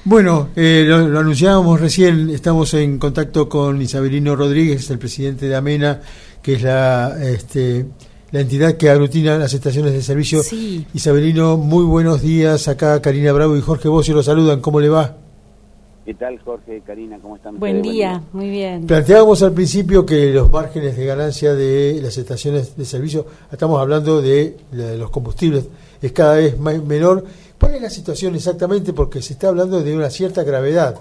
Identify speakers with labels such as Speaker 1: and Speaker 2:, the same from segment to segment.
Speaker 1: Bueno, lo anunciábamos recién, estamos en contacto con Isabelino Rodríguez, el presidente de AMENA, que es la entidad que aglutina las estaciones de servicio.
Speaker 2: Sí.
Speaker 1: Isabelino, muy buenos días. Acá Karina Bravo y Jorge Bocio lo saludan. ¿Cómo le va?
Speaker 3: ¿Qué tal, Jorge, Karina? ¿Cómo están?
Speaker 2: Buen día, muy bien.
Speaker 1: Planteábamos al principio que los márgenes de ganancia de las estaciones de servicio, estamos hablando de los combustibles, es cada vez menor. ¿Cuál es la situación exactamente? Porque se está hablando de una cierta gravedad.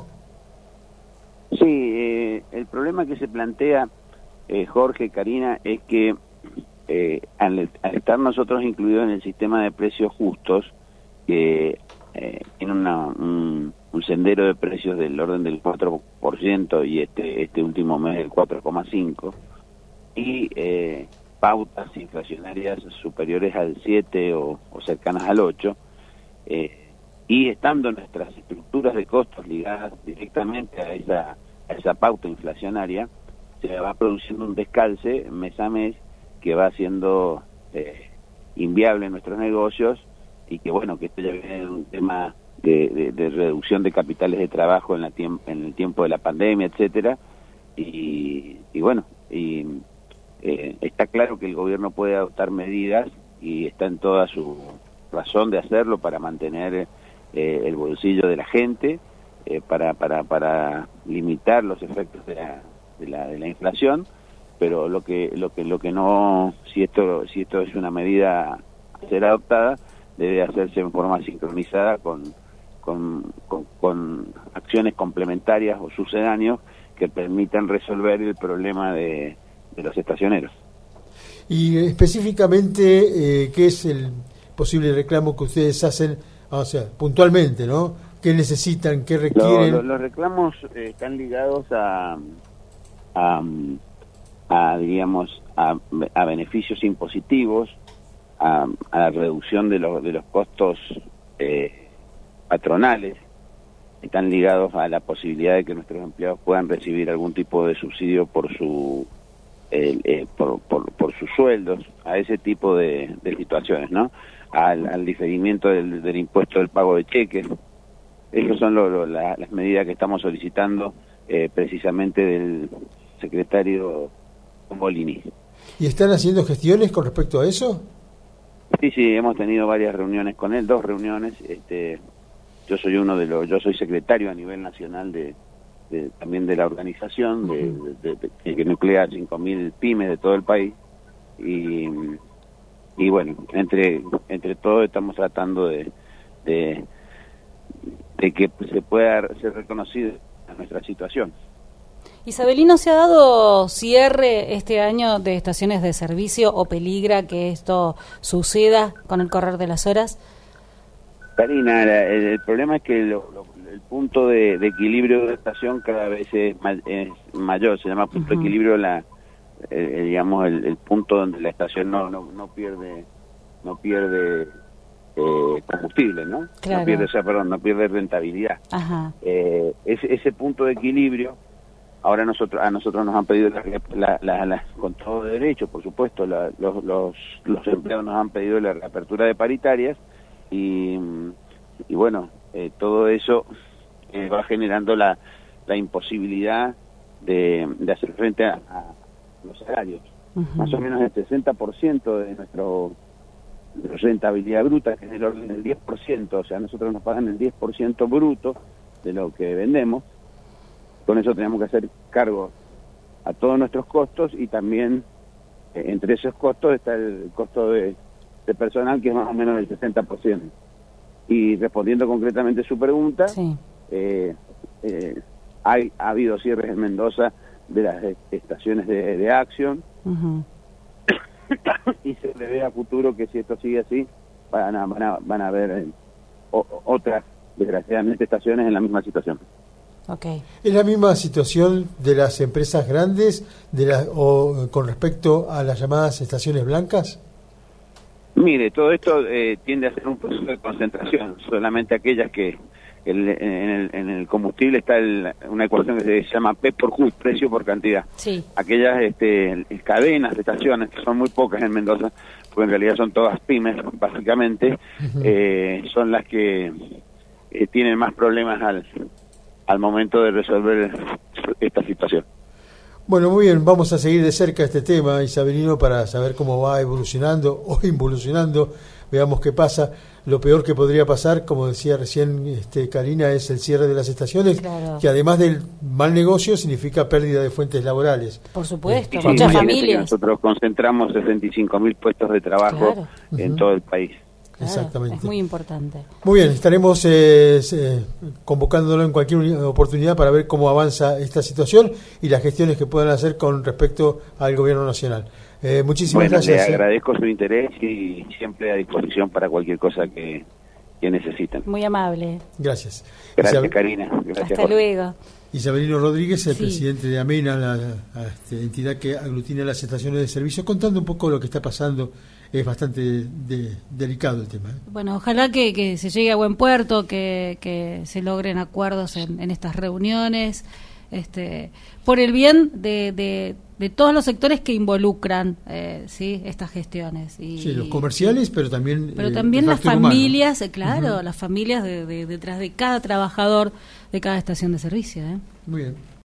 Speaker 3: Sí, el problema que se plantea, Jorge, Karina, es que al estar nosotros incluidos en el sistema de precios justos, que tiene un sendero de precios del orden del 4% y este último mes del 4,5%, y pautas inflacionarias superiores al 7 o cercanas al 8%, y estando nuestras estructuras de costos ligadas directamente a esa pauta inflacionaria, se va produciendo un descalce mes a mes que va haciendo inviable nuestros negocios, y que bueno, que esto ya viene de un tema de reducción de capitales de trabajo en el tiempo de la pandemia, etcétera, y bueno, está claro que el gobierno puede adoptar medidas y está en toda su razón de hacerlo para mantener el bolsillo de la gente, para limitar los efectos de la inflación, pero lo que no, si esto es una medida a ser adoptada, debe hacerse en forma sincronizada con acciones complementarias o sucedáneos que permitan resolver el problema de los estacioneros.
Speaker 1: Y específicamente, ¿qué es el posible reclamo que ustedes hacen, o sea, puntualmente, ¿no? ¿Qué necesitan, qué requieren?
Speaker 3: Los reclamos están ligados a beneficios impositivos, a la reducción de los costos patronales, están ligados a la posibilidad de que nuestros empleados puedan recibir algún tipo de subsidio por sus sueldos, a ese tipo de situaciones, ¿no? Al diferimiento del impuesto del pago de cheques. Esas son las medidas que estamos solicitando precisamente del secretario Molini.
Speaker 1: ¿Y están haciendo gestiones con respecto a eso?
Speaker 3: Sí, hemos tenido varias reuniones con él, 2 reuniones. Yo soy secretario a nivel nacional también de la organización, que nuclea 5.000 pymes de todo el país, y bueno, entre todos estamos tratando de que se pueda ser reconocido nuestra situación.
Speaker 2: Isabelino, ¿se ha dado cierre este año de estaciones de servicio o peligra que esto suceda con el correr de las horas?
Speaker 3: Karina, el problema es que el punto de equilibrio de la estación cada vez es mayor, se llama punto de equilibrio el punto donde la estación no pierde combustible, ¿no?
Speaker 2: Claro.
Speaker 3: No pierde rentabilidad.
Speaker 2: Ajá.
Speaker 3: Ese punto de equilibrio, ahora a nosotros nos han pedido con todo derecho, por supuesto, los empleados nos han pedido la reapertura de paritarias, y bueno, todo eso va generando la imposibilidad de hacer frente a los salarios. Más o menos el 60% de nuestra rentabilidad bruta, que es del orden del 10%, o sea, nosotros nos pagan el 10% bruto de lo que vendemos. Con eso tenemos que hacer cargo a todos nuestros costos, y también entre esos costos está el costo de personal, que es más o menos el 60%. Y respondiendo concretamente a su pregunta,
Speaker 2: sí.
Speaker 3: Ha habido cierres en Mendoza de las estaciones de Action, y se prevé a futuro que si esto sigue así van a haber otras, desgraciadamente, estaciones en la misma situación.
Speaker 2: Okay.
Speaker 1: ¿Es la misma situación de las empresas grandes o con respecto a las llamadas estaciones blancas?
Speaker 3: Mire, todo esto tiende a ser un proceso de concentración. Solamente aquellas que en el combustible está una ecuación que se llama P por Q, precio por cantidad.
Speaker 2: Sí.
Speaker 3: Aquellas cadenas de estaciones, que son muy pocas en Mendoza, porque en realidad son todas pymes, básicamente, son las que tienen más problemas al momento de resolver esta situación.
Speaker 1: Bueno, muy bien, vamos a seguir de cerca este tema, Isabelino, para saber cómo va evolucionando o involucionando, veamos qué pasa. Lo peor que podría pasar, como decía recién Karina, es el cierre de las estaciones,
Speaker 2: claro,
Speaker 1: que además del mal negocio significa pérdida de fuentes laborales.
Speaker 2: Por supuesto,
Speaker 3: Sí,
Speaker 2: muchas
Speaker 3: sí,
Speaker 2: familias.
Speaker 3: Nosotros concentramos 65.000 puestos de trabajo,
Speaker 2: claro,
Speaker 3: en todo el país.
Speaker 2: Claro,
Speaker 1: Exactamente.
Speaker 2: es muy importante.
Speaker 1: Muy bien, estaremos convocándolo en cualquier oportunidad para ver cómo avanza esta situación y las gestiones que puedan hacer con respecto al gobierno nacional. Muchísimas gracias.
Speaker 3: Le agradezco su interés y siempre a disposición para cualquier cosa que necesiten.
Speaker 2: Muy amable.
Speaker 1: Gracias.
Speaker 3: Gracias, Karina. Gracias,
Speaker 2: Hasta
Speaker 3: Jorge.
Speaker 2: luego.
Speaker 1: Isabelino Rodríguez, el
Speaker 2: Sí.
Speaker 1: presidente de AMENA, la entidad que aglutina las estaciones de servicio, contando un poco lo que está pasando. Es bastante delicado el tema.
Speaker 2: Bueno, ojalá que se llegue a buen puerto, que se logren acuerdos en estas reuniones, por el bien de todos los sectores que involucran ¿sí? estas gestiones.
Speaker 1: Sí, los comerciales, pero también
Speaker 2: las familias,
Speaker 1: humano.
Speaker 2: Claro, las familias detrás de cada trabajador de cada estación de servicio.
Speaker 1: Muy bien.